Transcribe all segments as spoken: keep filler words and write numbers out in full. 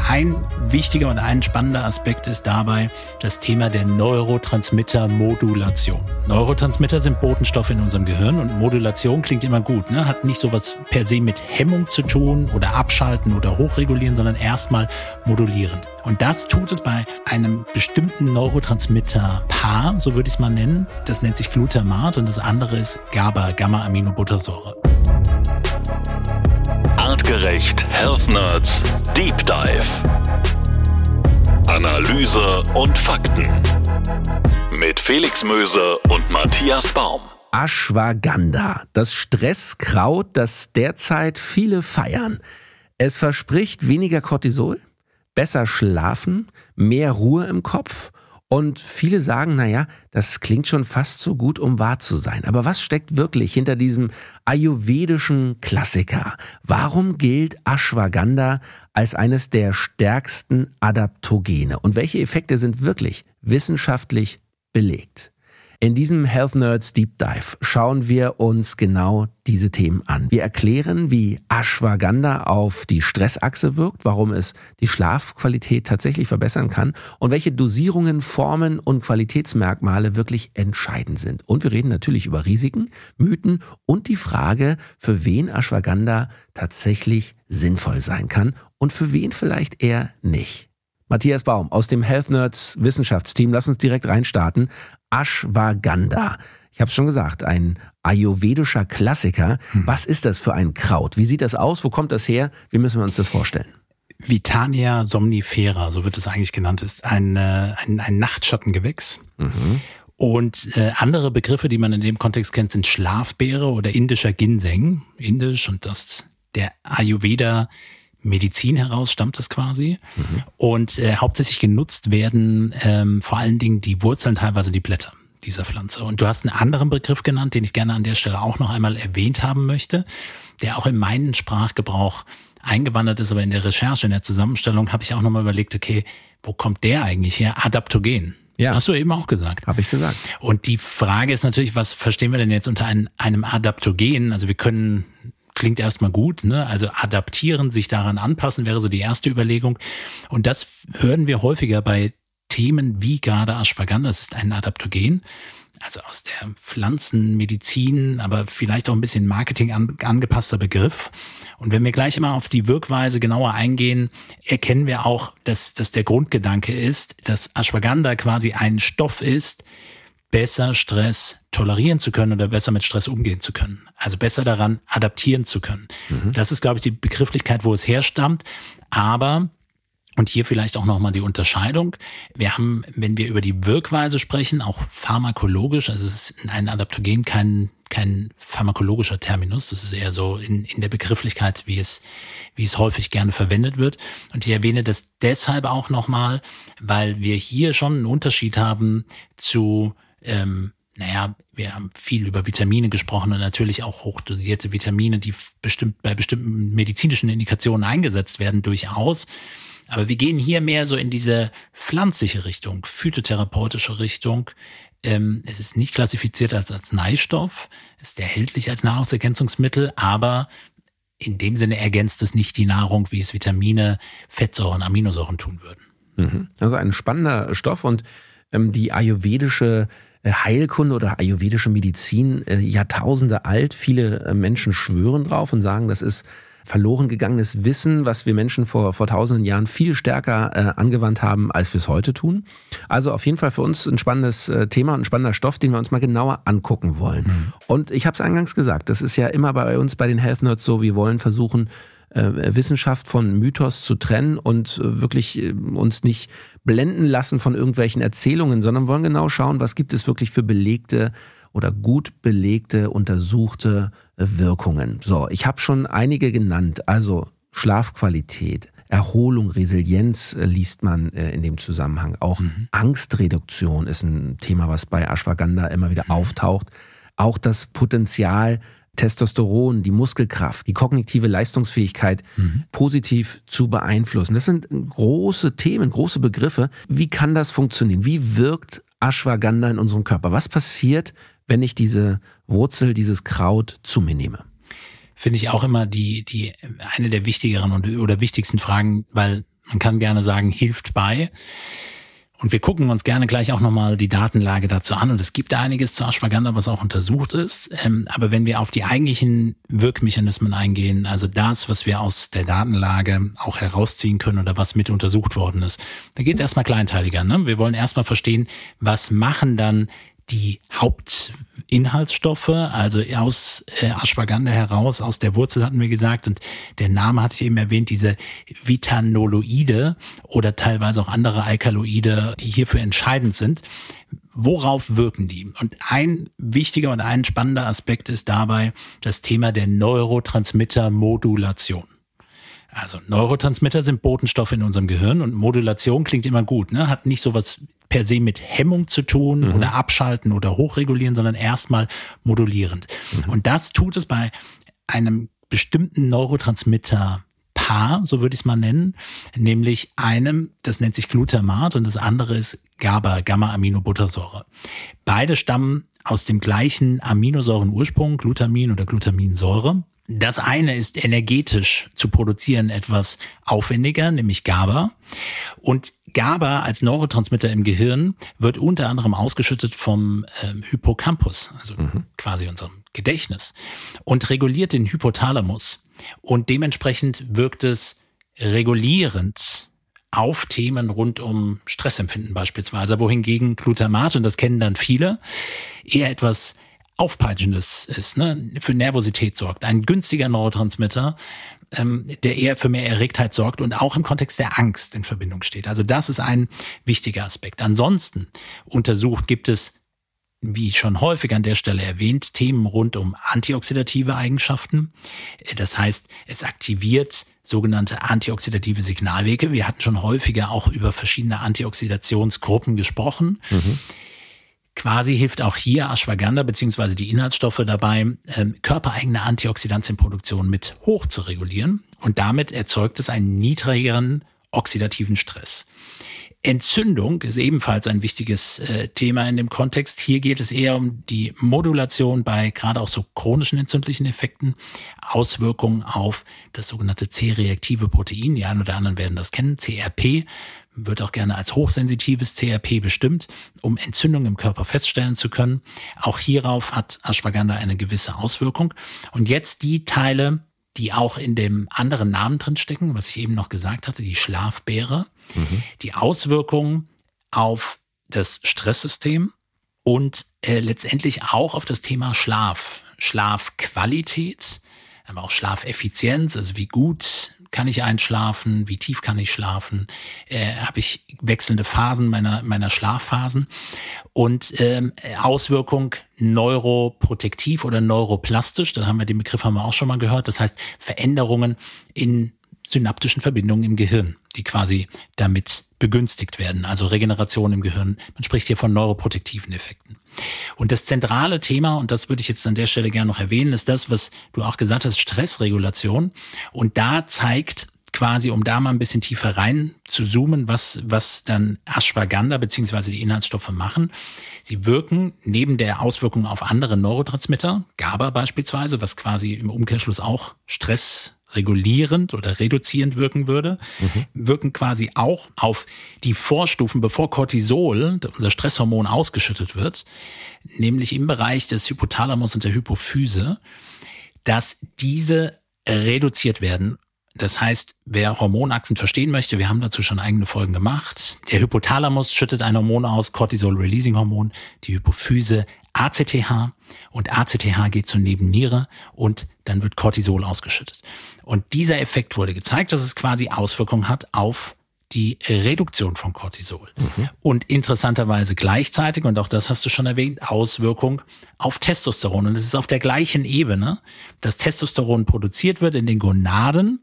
ein wichtiger und ein spannender Aspekt ist dabei das Thema der Neurotransmittermodulation. Neurotransmitter sind Botenstoffe in unserem Gehirn und Modulation klingt immer gut, ne? Hat nicht sowas per se mit Hemmung zu tun oder abschalten oder hochregulieren, sondern erstmal modulierend. Und das tut es bei einem bestimmten Neurotransmitterpaar, so würde ich es mal nennen. Das nennt sich Glutamat und das andere ist GABA, Gamma-Aminobuttersäure. Artgerecht Health Nerds Deep Dive. Analyse und Fakten. Mit Felix Möse und Matthias Baum. Ashwagandha, das Stresskraut, das derzeit viele feiern. Es verspricht weniger Cortisol, besser schlafen, mehr Ruhe im Kopf. Und viele sagen, naja, das klingt schon fast so gut, um wahr zu sein. Aber was steckt wirklich hinter diesem ayurvedischen Klassiker? Warum gilt Ashwagandha als eines der stärksten Adaptogene? Und welche Effekte sind wirklich wissenschaftlich belegt? In diesem Health Nerds Deep Dive schauen wir uns genau diese Themen an. Wir erklären, wie Ashwagandha auf die Stressachse wirkt, warum es die Schlafqualität tatsächlich verbessern kann und welche Dosierungen, Formen und Qualitätsmerkmale wirklich entscheidend sind. Und wir reden natürlich über Risiken, Mythen und die Frage, für wen Ashwagandha tatsächlich sinnvoll sein kann und für wen vielleicht eher nicht. Matthias Baum aus dem Health Nerds Wissenschaftsteam, lass uns direkt reinstarten. Ashwagandha. Ich habe es schon gesagt, ein ayurvedischer Klassiker. Hm. Was ist das für ein Kraut? Wie sieht das aus? Wo kommt das her? Wie müssen wir uns das vorstellen? Vitania somnifera, so wird es eigentlich genannt, ist ein, äh, ein, ein Nachtschattengewächs. Mhm. Und äh, andere Begriffe, die man in dem Kontext kennt, sind Schlafbeere oder indischer Ginseng. Indisch und das der Ayurveda Medizin heraus stammt es quasi. Mhm. Und äh, hauptsächlich genutzt werden ähm, vor allen Dingen die Wurzeln, teilweise die Blätter dieser Pflanze. Und du hast einen anderen Begriff genannt, den ich gerne an der Stelle auch noch einmal erwähnt haben möchte, der auch in meinen Sprachgebrauch eingewandert ist, aber in der Recherche, in der Zusammenstellung habe ich auch nochmal überlegt, okay, wo kommt der eigentlich her? Adaptogen. Ja. Hast du eben auch gesagt. Habe ich gesagt. Und die Frage ist natürlich, was verstehen wir denn jetzt unter ein, einem Adaptogen? Also wir können... Klingt erstmal gut, ne? Also adaptieren, sich daran anpassen, wäre so die erste Überlegung. Und das hören wir häufiger bei Themen wie gerade Ashwagandha. Das ist ein Adaptogen, also aus der Pflanzenmedizin, aber vielleicht auch ein bisschen Marketing an, angepasster Begriff. Und wenn wir gleich immer auf die Wirkweise genauer eingehen, erkennen wir auch, dass, dass der Grundgedanke ist, dass Ashwagandha quasi ein Stoff ist, besser Stress tolerieren zu können oder besser mit Stress umgehen zu können. Also besser daran adaptieren zu können. Mhm. Das ist, glaube ich, die Begrifflichkeit, wo es herstammt. Aber, und hier vielleicht auch nochmal die Unterscheidung, wir haben, wenn wir über die Wirkweise sprechen, auch pharmakologisch, also es ist ein Adaptogen kein, kein pharmakologischer Terminus, das ist eher so in, in der Begrifflichkeit, wie es, wie es häufig gerne verwendet wird. Und ich erwähne das deshalb auch nochmal, weil wir hier schon einen Unterschied haben zu Ähm, naja, wir haben viel über Vitamine gesprochen und natürlich auch hochdosierte Vitamine, die bestimmt bei bestimmten medizinischen Indikationen eingesetzt werden, durchaus. Aber wir gehen hier mehr so in diese pflanzliche Richtung, phytotherapeutische Richtung. Ähm, es ist nicht klassifiziert als Arzneistoff, es ist erhältlich als Nahrungsergänzungsmittel, aber in dem Sinne ergänzt es nicht die Nahrung, wie es Vitamine, Fettsäuren, Aminosäuren tun würden. Mhm. Also ein spannender Stoff und ähm, die ayurvedische Heilkunde oder ayurvedische Medizin, äh, Jahrtausende alt. Viele äh, Menschen schwören drauf und sagen, das ist verloren gegangenes Wissen, was wir Menschen vor, vor tausenden Jahren viel stärker äh, angewandt haben, als wir es heute tun. Also auf jeden Fall für uns ein spannendes äh, Thema und ein spannender Stoff, den wir uns mal genauer angucken wollen. Mhm. Und ich habe es eingangs gesagt, das ist ja immer bei uns bei den Health Nerds so, wir wollen versuchen, äh, Wissenschaft von Mythos zu trennen und äh, wirklich äh, uns nicht blenden lassen von irgendwelchen Erzählungen, sondern wollen genau schauen, was gibt es wirklich für belegte oder gut belegte, untersuchte Wirkungen. So, ich habe schon einige genannt, also Schlafqualität, Erholung, Resilienz äh, liest man äh, in dem Zusammenhang. Auch mhm. Angstreduktion ist ein Thema, was bei Ashwagandha immer wieder mhm. auftaucht. Auch das Potenzial Testosteron, die Muskelkraft, die kognitive Leistungsfähigkeit mhm. positiv zu beeinflussen. Das sind große Themen, große Begriffe. Wie kann das funktionieren? Wie wirkt Ashwagandha in unserem Körper? Was passiert, wenn ich diese Wurzel, dieses Kraut zu mir nehme? Finde ich auch immer die, die, eine der wichtigeren und, oder wichtigsten Fragen, weil Man kann gerne sagen, hilft bei. Und wir gucken uns gerne gleich auch nochmal die Datenlage dazu an. Und es gibt einiges zu Ashwagandha, was auch untersucht ist. Ähm, aber wenn wir auf die eigentlichen Wirkmechanismen eingehen, also das, was wir aus der Datenlage auch herausziehen können oder was mit untersucht worden ist, da geht es erstmal kleinteiliger. Ne? Wir wollen erstmal verstehen, was machen dann die Hauptinhaltsstoffe, also aus äh, Ashwagandha heraus, aus der Wurzel hatten wir gesagt, und der Name hatte ich eben erwähnt, diese Vitanoloide oder teilweise auch andere Alkaloide, die hierfür entscheidend sind. Worauf wirken die? Und ein wichtiger und ein spannender Aspekt ist dabei das Thema der Neurotransmittermodulation. Also Neurotransmitter sind Botenstoffe in unserem Gehirn und Modulation klingt immer gut, ne? Hat nicht sowas per se mit Hemmung zu tun mhm. oder abschalten oder hochregulieren, sondern erstmal modulierend. Mhm. Und das tut es bei einem bestimmten Neurotransmitterpaar, so würde ich es mal nennen, nämlich einem, das nennt sich Glutamat und das andere ist GABA, Gamma-Aminobuttersäure. Beide stammen aus dem gleichen Aminosäurenursprung, Glutamin oder Glutaminsäure. Das eine ist energetisch zu produzieren etwas aufwendiger, nämlich GABA. Und GABA als Neurotransmitter im Gehirn wird unter anderem ausgeschüttet vom ähm, Hippocampus, also mhm. quasi unserem Gedächtnis, und reguliert den Hypothalamus. Und dementsprechend wirkt es regulierend auf Themen rund um Stressempfinden beispielsweise, wohingegen Glutamat, und das kennen dann viele, eher etwas Aufpeitschendes ist, ne, für Nervosität sorgt. Ein günstiger Neurotransmitter, ähm, der eher für mehr Erregtheit sorgt und auch im Kontext der Angst in Verbindung steht. Also das ist ein wichtiger Aspekt. Ansonsten untersucht gibt es, wie schon häufig an der Stelle erwähnt, Themen rund um antioxidative Eigenschaften. Das heißt, es aktiviert sogenannte antioxidative Signalwege. Wir hatten schon häufiger auch über verschiedene Antioxidationsgruppen gesprochen. Mhm. Quasi hilft auch hier Ashwagandha bzw. die Inhaltsstoffe dabei, ähm, körpereigene Antioxidantienproduktion mit hoch zu regulieren. Und damit erzeugt es einen niedrigeren oxidativen Stress. Entzündung ist ebenfalls ein wichtiges äh, Thema in dem Kontext. Hier geht es eher um die Modulation bei gerade auch so chronischen entzündlichen Effekten, Auswirkungen auf das sogenannte C-reaktive Protein. Die einen oder anderen werden das kennen, C R P. Wird auch gerne als hochsensitives C R P bestimmt, um Entzündungen im Körper feststellen zu können. Auch hierauf hat Ashwagandha eine gewisse Auswirkung. Und jetzt die Teile, die auch in dem anderen Namen drin stecken, was ich eben noch gesagt hatte, die Schlafbeere, mhm. die Auswirkungen auf das Stresssystem und äh, letztendlich auch auf das Thema Schlaf, Schlafqualität, aber auch Schlafeffizienz, also wie gut kann ich einschlafen, wie tief kann ich schlafen, äh, habe ich wechselnde Phasen meiner meiner Schlafphasen und ähm, Auswirkung neuroprotektiv oder neuroplastisch, da haben wir den Begriff haben wir auch schon mal gehört, das heißt Veränderungen in synaptischen Verbindungen im Gehirn, die quasi damit begünstigt werden, also Regeneration im Gehirn. Man spricht hier von neuroprotektiven Effekten. Und das zentrale Thema, und das würde ich jetzt an der Stelle gerne noch erwähnen, ist das, was du auch gesagt hast, Stressregulation. Und da zeigt quasi, um da mal ein bisschen tiefer rein zu zoomen, was, was dann Ashwagandha bzw. die Inhaltsstoffe machen. Sie wirken neben der Auswirkung auf andere Neurotransmitter, GABA beispielsweise, was quasi im Umkehrschluss auch Stress regulierend oder reduzierend wirken würde, mhm. wirken quasi auch auf die Vorstufen, bevor Cortisol, unser Stresshormon, ausgeschüttet wird, nämlich im Bereich des Hypothalamus und der Hypophyse, dass diese reduziert werden. Das heißt, wer Hormonachsen verstehen möchte, wir haben dazu schon eigene Folgen gemacht. Der Hypothalamus schüttet ein Hormon aus, Cortisol-Releasing-Hormon, die Hypophyse A C T H und A C T H geht zur Nebenniere und dann wird Cortisol ausgeschüttet. Und dieser Effekt wurde gezeigt, dass es quasi Auswirkungen hat auf die Reduktion von Cortisol. Mhm. Und interessanterweise gleichzeitig, und auch das hast du schon erwähnt, Auswirkung auf Testosteron. Und es ist auf der gleichen Ebene, dass Testosteron produziert wird in den Gonaden,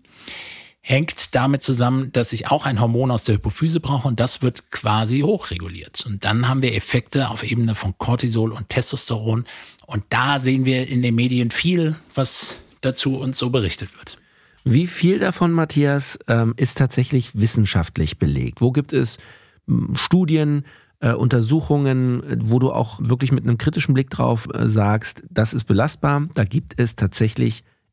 hängt damit zusammen, dass ich auch ein Hormon aus der Hypophyse brauche und das wird quasi hochreguliert. Und dann haben wir Effekte auf Ebene von Cortisol und Testosteron. Und da sehen wir in den Medien viel, was dazu uns so berichtet wird. Wie viel davon, Matthias, ähm, ist tatsächlich wissenschaftlich belegt? Wo gibt es m, Studien, äh, Untersuchungen, wo du auch wirklich mit einem kritischen Blick drauf äh, sagst, das ist belastbar, da gibt es tatsächlich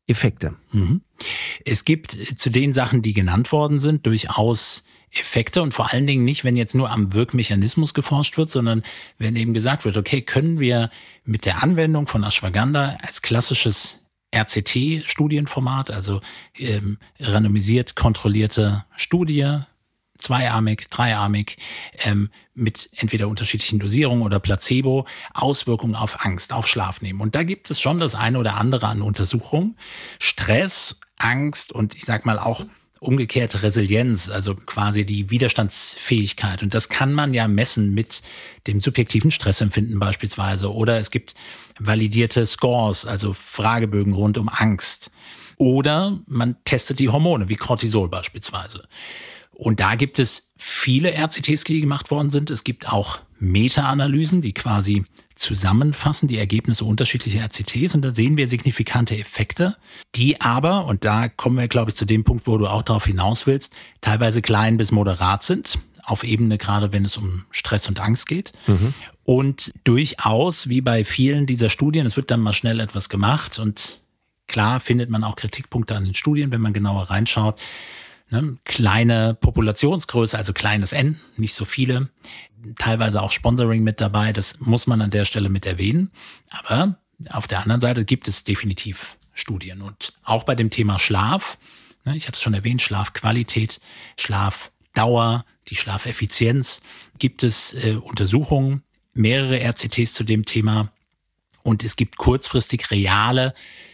Effekte. Mhm. Es gibt zu den Sachen, die genannt worden sind, durchaus Effekte und vor allen Dingen nicht, wenn jetzt nur am Wirkmechanismus geforscht wird, sondern wenn eben gesagt wird, okay, können wir mit der Anwendung von Ashwagandha als klassisches R C T-Studienformat, also ähm, randomisiert kontrollierte Studie, zweiarmig, dreiarmig, ähm, mit entweder unterschiedlichen Dosierungen oder Placebo, Auswirkungen auf Angst, auf Schlaf nehmen. Und da gibt es schon das eine oder andere an Untersuchungen. Stress, Angst und ich sag mal auch umgekehrte Resilienz, also quasi die Widerstandsfähigkeit. Und das kann man ja messen mit dem subjektiven Stressempfinden beispielsweise. Oder es gibt validierte Scores, also Fragebögen rund um Angst. Oder man testet die Hormone, wie Cortisol beispielsweise. Und da gibt es viele R C Ts, die gemacht worden sind. Es gibt auch Meta-Analysen, die quasi zusammenfassen die Ergebnisse unterschiedlicher R C Ts. Und da sehen wir signifikante Effekte, die aber, und da kommen wir, glaube ich, zu dem Punkt, wo du auch darauf hinaus willst, teilweise klein bis moderat sind, auf Ebene gerade, wenn es um Stress und Angst geht. Mhm. Und durchaus, wie bei vielen dieser Studien, es wird dann mal schnell etwas gemacht. Und klar findet man auch Kritikpunkte an den Studien, wenn man genauer reinschaut. Ne, kleine Populationsgröße, also kleines N, nicht so viele, teilweise auch Sponsoring mit dabei, das muss man an der Stelle mit erwähnen. Aber auf der anderen Seite gibt es definitiv Studien und auch bei dem Thema Schlaf, ne, ich hatte es schon erwähnt, Schlafqualität, Schlafdauer, die Schlafeffizienz, gibt es äh, Untersuchungen, mehrere R C Ts zu dem Thema und es gibt kurzfristig reale,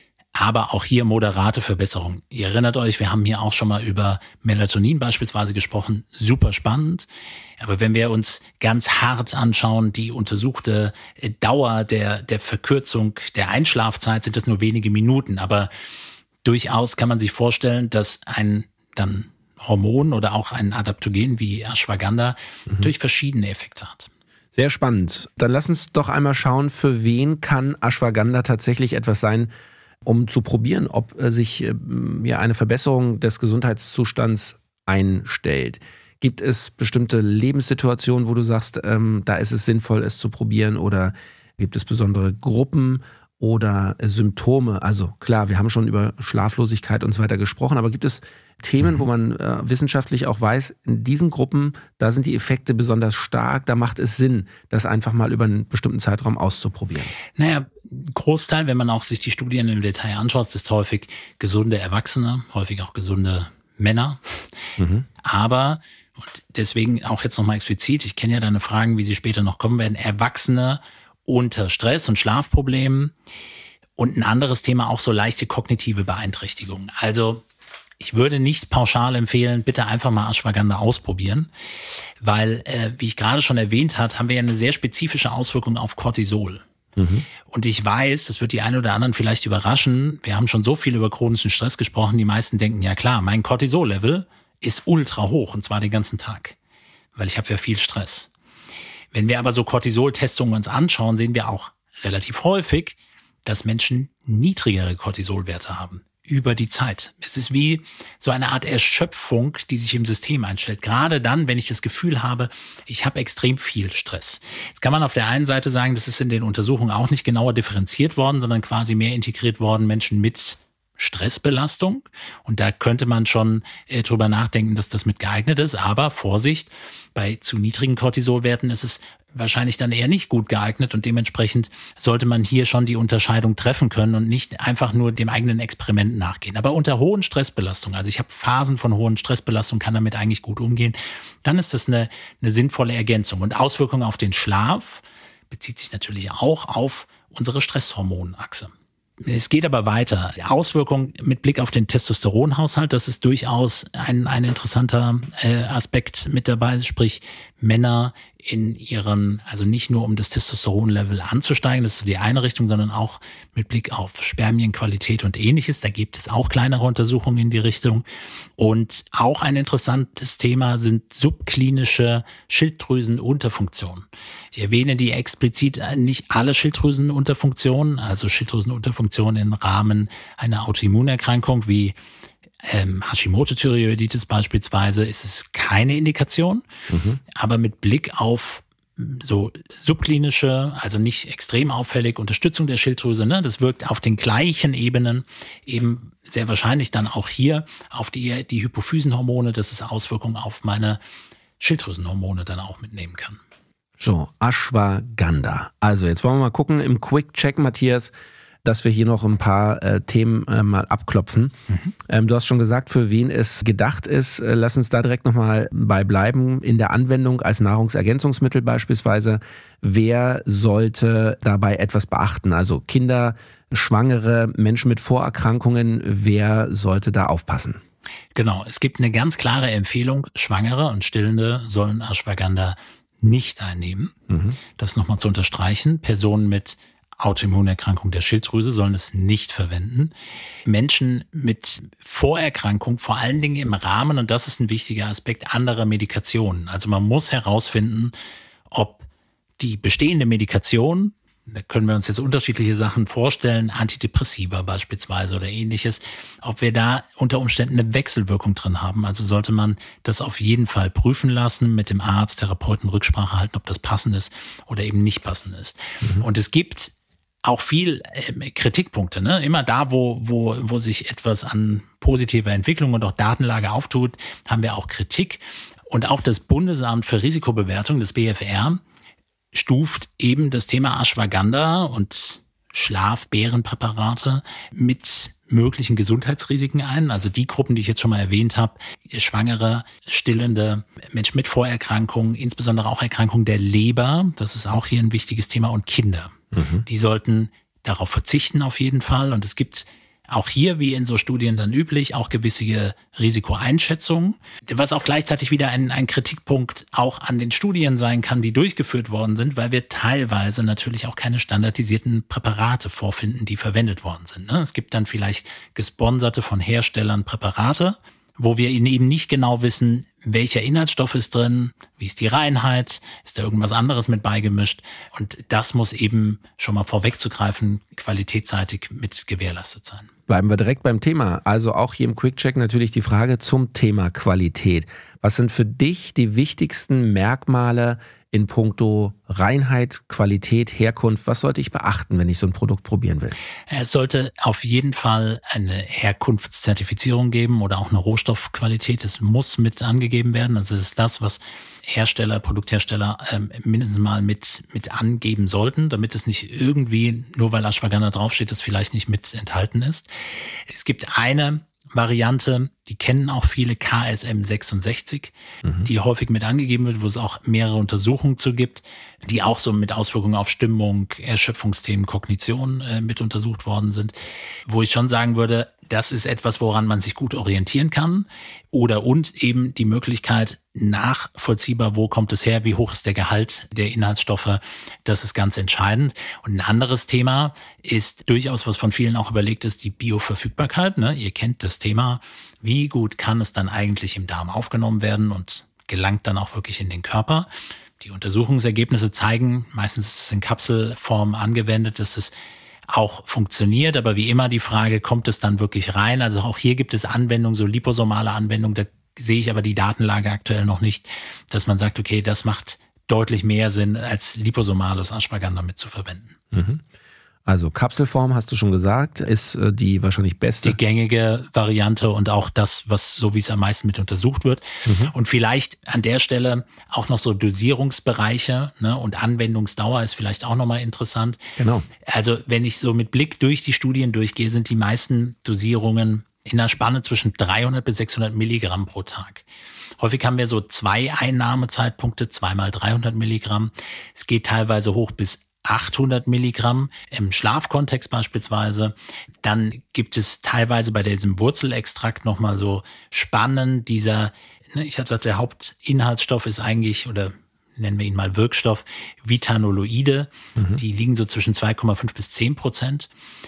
aber auch hier moderate Verbesserungen. Ihr erinnert euch, wir haben hier auch schon mal über Melatonin beispielsweise gesprochen. Super spannend. Aber wenn wir uns ganz hart anschauen, die untersuchte Dauer der, der Verkürzung der Einschlafzeit, sind das nur wenige Minuten. Aber durchaus kann man sich vorstellen, dass ein dann Hormon oder auch ein Adaptogen wie Ashwagandha mhm. durch verschiedene Effekte hat. Sehr spannend. Dann lass uns doch einmal schauen, für wen kann Ashwagandha tatsächlich etwas sein, um zu probieren, ob sich ja eine Verbesserung des Gesundheitszustands einstellt. Gibt es bestimmte Lebenssituationen, wo du sagst, ähm, da ist es sinnvoll, es zu probieren, oder gibt es besondere Gruppen oder Symptome? Also klar, wir haben schon über Schlaflosigkeit und so weiter gesprochen, aber gibt es Themen, mhm. wo man äh, wissenschaftlich auch weiß, in diesen Gruppen, da sind die Effekte besonders stark, da macht es Sinn, das einfach mal über einen bestimmten Zeitraum auszuprobieren? Naja, Großteil, wenn man auch sich die Studien im Detail anschaut, ist häufig gesunde Erwachsene, häufig auch gesunde Männer. Mhm. Aber, und deswegen auch jetzt nochmal explizit, ich kenne ja deine Fragen, wie sie später noch kommen werden, Erwachsene unter Stress und Schlafproblemen und ein anderes Thema auch so leichte kognitive Beeinträchtigungen. Also ich würde nicht pauschal empfehlen, bitte einfach mal Ashwagandha ausprobieren, weil, äh, wie ich gerade schon erwähnt habe, haben wir ja eine sehr spezifische Auswirkung auf Cortisol. Mhm. Und ich weiß, das wird die einen oder anderen vielleicht überraschen, wir haben schon so viel über chronischen Stress gesprochen, die meisten denken, ja klar, mein Cortisol-Level ist ultra hoch und zwar den ganzen Tag, weil ich habe ja viel Stress. Wenn wir aber so Cortisol-Testungen uns anschauen, sehen wir auch relativ häufig, dass Menschen niedrigere Cortisolwerte haben über die Zeit. Es ist wie so eine Art Erschöpfung, die sich im System einstellt. Gerade dann, wenn ich das Gefühl habe, ich habe extrem viel Stress. Jetzt kann man auf der einen Seite sagen, das ist in den Untersuchungen auch nicht genauer differenziert worden, sondern quasi mehr integriert worden, Menschen mit Stressbelastung. Und da könnte man schon äh, drüber nachdenken, dass das mit geeignet ist. Aber Vorsicht, bei zu niedrigen Cortisolwerten ist es wahrscheinlich dann eher nicht gut geeignet und dementsprechend sollte man hier schon die Unterscheidung treffen können und nicht einfach nur dem eigenen Experiment nachgehen. Aber unter hohen Stressbelastungen, also ich habe Phasen von hohen Stressbelastungen, kann damit eigentlich gut umgehen, dann ist das eine, eine sinnvolle Ergänzung. Und Auswirkungen auf den Schlaf bezieht sich natürlich auch auf unsere Stresshormonachse. Es geht aber weiter. Die Auswirkung mit Blick auf den Testosteronhaushalt, das ist durchaus ein, ein interessanter äh, Aspekt mit dabei, sprich Männer in ihren, also nicht nur um das Testosteronlevel anzusteigen, das ist die eine Richtung, sondern auch mit Blick auf Spermienqualität und ähnliches. Da gibt es auch kleinere Untersuchungen in die Richtung. Und auch ein interessantes Thema sind subklinische Schilddrüsenunterfunktionen. Ich erwähne die explizit nicht alle Schilddrüsenunterfunktionen, also Schilddrüsenunterfunktionen im Rahmen einer Autoimmunerkrankung wie Ähm, Hashimoto-Thyreoiditis beispielsweise ist es keine Indikation, mhm. aber mit Blick auf so subklinische, also nicht extrem auffällig, Unterstützung der Schilddrüse. Ne? Das wirkt auf den gleichen Ebenen eben sehr wahrscheinlich dann auch hier auf die, die Hypophysenhormone, dass es Auswirkungen auf meine Schilddrüsenhormone dann auch mitnehmen kann. So, Ashwagandha. Also jetzt wollen wir mal gucken im Quick-Check, Matthias, dass wir hier noch ein paar äh, Themen äh, mal abklopfen. Mhm. Ähm, du hast schon gesagt, für wen es gedacht ist. Äh, lass uns da direkt nochmal bei bleiben. In der Anwendung als Nahrungsergänzungsmittel beispielsweise. Wer sollte dabei etwas beachten? Also Kinder, Schwangere, Menschen mit Vorerkrankungen. Wer sollte da aufpassen? Genau, es gibt eine ganz klare Empfehlung. Schwangere und Stillende sollen Ashwagandha nicht einnehmen. Mhm. Das nochmal zu unterstreichen. Personen mit Autoimmunerkrankung der Schilddrüse sollen es nicht verwenden. Menschen mit Vorerkrankung, vor allen Dingen im Rahmen, und das ist ein wichtiger Aspekt, anderer Medikationen. Also man muss herausfinden, ob die bestehende Medikation, da können wir uns jetzt unterschiedliche Sachen vorstellen, Antidepressiva beispielsweise oder ähnliches, ob wir da unter Umständen eine Wechselwirkung drin haben. Also sollte man das auf jeden Fall prüfen lassen, mit dem Arzt, Therapeuten Rücksprache halten, ob das passend ist oder eben nicht passend ist. Mhm. Und es gibt auch viel äh, Kritikpunkte, ne? Immer da, wo, wo, wo sich etwas an positiver Entwicklung und auch Datenlage auftut, haben wir auch Kritik. Und auch das Bundesamt für Risikobewertung, das B F R, stuft eben das Thema Ashwagandha und Schlafbeerenpräparate mit möglichen Gesundheitsrisiken ein. Also die Gruppen, die ich jetzt schon mal erwähnt habe, Schwangere, Stillende, Menschen mit Vorerkrankungen, insbesondere auch Erkrankungen der Leber, das ist auch hier ein wichtiges Thema, und Kinder. Mhm. Die sollten darauf verzichten auf jeden Fall. Und es gibt auch hier, wie in so Studien dann üblich, auch gewisse Risikoeinschätzungen, was auch gleichzeitig wieder ein, ein Kritikpunkt auch an den Studien sein kann, die durchgeführt worden sind, weil wir teilweise natürlich auch keine standardisierten Präparate vorfinden, die verwendet worden sind. Es gibt dann vielleicht gesponserte von Herstellern Präparate, wo wir eben nicht genau wissen, welcher Inhaltsstoff ist drin, wie ist die Reinheit, ist da irgendwas anderes mit beigemischt. Und das muss eben schon mal vorwegzugreifen, qualitätsseitig mit gewährleistet sein. Bleiben wir direkt beim Thema. Also auch hier im Quick-Check natürlich die Frage zum Thema Qualität. Was sind für dich die wichtigsten Merkmale in puncto Reinheit, Qualität, Herkunft? Was sollte ich beachten, wenn ich so ein Produkt probieren will? Es sollte auf jeden Fall eine Herkunftszertifizierung geben oder auch eine Rohstoffqualität. Das muss mit angegeben werden. Also das ist das, was Hersteller, Produkthersteller ähm, mindestens mal mit, mit angeben sollten, damit es nicht irgendwie, nur weil Ashwagandha draufsteht, das vielleicht nicht mit enthalten ist. Es gibt eine Variante, die kennen auch viele, K S M sechsundsechzig, mhm. die häufig mit angegeben wird, wo es auch mehrere Untersuchungen zu gibt, die auch so mit Auswirkungen auf Stimmung, Erschöpfungsthemen, Kognition äh, mit untersucht worden sind, wo ich schon sagen würde, das ist etwas, woran man sich gut orientieren kann, oder und eben die Möglichkeit nachvollziehbar, wo kommt es her, wie hoch ist der Gehalt der Inhaltsstoffe, das ist ganz entscheidend. Und ein anderes Thema ist durchaus, was von vielen auch überlegt ist, die Bioverfügbarkeit. Ne? Ihr kennt das Thema, wie gut kann es dann eigentlich im Darm aufgenommen werden und gelangt dann auch wirklich in den Körper. Die Untersuchungsergebnisse zeigen, meistens ist es in Kapselform angewendet, dass es auch funktioniert, aber wie immer die Frage, kommt es dann wirklich rein? Also auch hier gibt es Anwendungen, so liposomale Anwendungen, da sehe ich aber die Datenlage aktuell noch nicht, dass man sagt, okay, das macht deutlich mehr Sinn, als liposomales Ashwagandha mit zu verwenden. Mhm. Also Kapselform, hast du schon gesagt, ist äh, die wahrscheinlich beste. Die gängige Variante und auch das, was so wie es am meisten mit untersucht wird. Mhm. Und vielleicht an der Stelle auch noch so Dosierungsbereiche, ne, und Anwendungsdauer ist vielleicht auch nochmal interessant. Genau. Also wenn ich so mit Blick durch die Studien durchgehe, sind die meisten Dosierungen in einer Spanne zwischen dreihundert bis sechshundert Milligramm pro Tag. Häufig haben wir so zwei Einnahmezeitpunkte, zweimal dreihundert Milligramm. Es geht teilweise hoch bis achthundert Milligramm im Schlafkontext beispielsweise. Dann gibt es teilweise bei diesem Wurzelextrakt nochmal so Spannen dieser, ne, ich hatte gesagt, der Hauptinhaltsstoff ist eigentlich, oder nennen wir ihn mal Wirkstoff, Vitanoloide. Mhm. Die liegen so zwischen zwei Komma fünf bis zehn Prozent.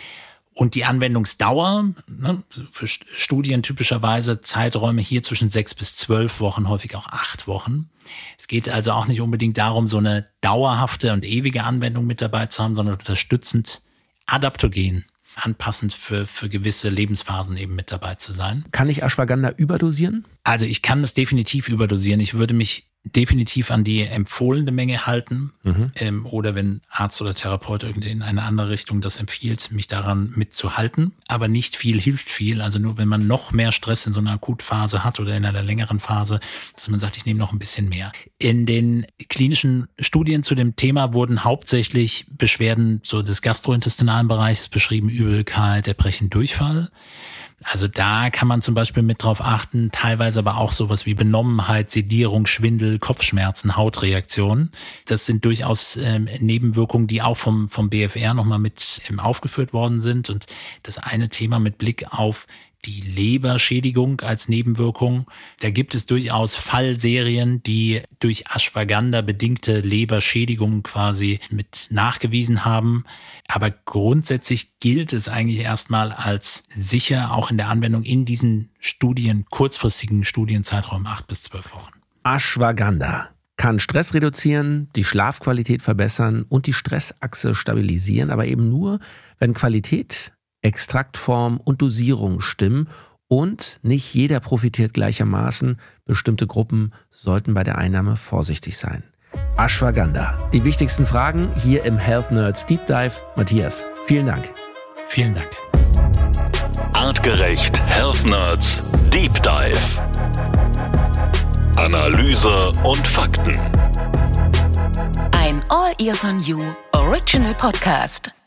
Und die Anwendungsdauer, ne, für Studien typischerweise Zeiträume hier zwischen sechs bis zwölf Wochen, häufig auch acht Wochen. Es geht also auch nicht unbedingt darum, so eine dauerhafte und ewige Anwendung mit dabei zu haben, sondern unterstützend, adaptogen, anpassend für, für gewisse Lebensphasen eben mit dabei zu sein. Kann ich Ashwagandha überdosieren? Also ich kann das definitiv überdosieren. Ich würde mich definitiv an die empfohlene Menge halten. Mhm. Ähm, oder wenn Arzt oder Therapeut irgendwie in eine andere Richtung das empfiehlt, mich daran mitzuhalten. Aber nicht viel hilft viel. Also nur wenn man noch mehr Stress in so einer Akutphase hat oder in einer längeren Phase, dass man sagt, ich nehme noch ein bisschen mehr. In den klinischen Studien zu dem Thema wurden hauptsächlich Beschwerden so des gastrointestinalen Bereichs beschrieben, Übelkeit, Erbrechen, Durchfall. Also da kann man zum Beispiel mit drauf achten, teilweise aber auch sowas wie Benommenheit, Sedierung, Schwindel, Kopfschmerzen, Hautreaktionen. Das sind durchaus ähm, Nebenwirkungen, die auch vom, vom B F R nochmal mit ähm, aufgeführt worden sind. Und das eine Thema mit Blick auf die Leberschädigung als Nebenwirkung. Da gibt es durchaus Fallserien, die durch Ashwagandha bedingte Leberschädigungen quasi mit nachgewiesen haben. Aber grundsätzlich gilt es eigentlich erstmal als sicher, auch in der Anwendung in diesen Studien, kurzfristigen Studienzeitraum acht bis zwölf Wochen. Ashwagandha kann Stress reduzieren, die Schlafqualität verbessern und die Stressachse stabilisieren, aber eben nur, wenn Qualität, Extraktform und Dosierung stimmen und nicht jeder profitiert gleichermaßen. Bestimmte Gruppen sollten bei der Einnahme vorsichtig sein. Ashwagandha. Die wichtigsten Fragen hier im Health Nerds Deep Dive. Matthias, vielen Dank. Vielen Dank. Artgerecht Health Nerds Deep Dive. Analyse und Fakten. Ein All Ears on You Original Podcast.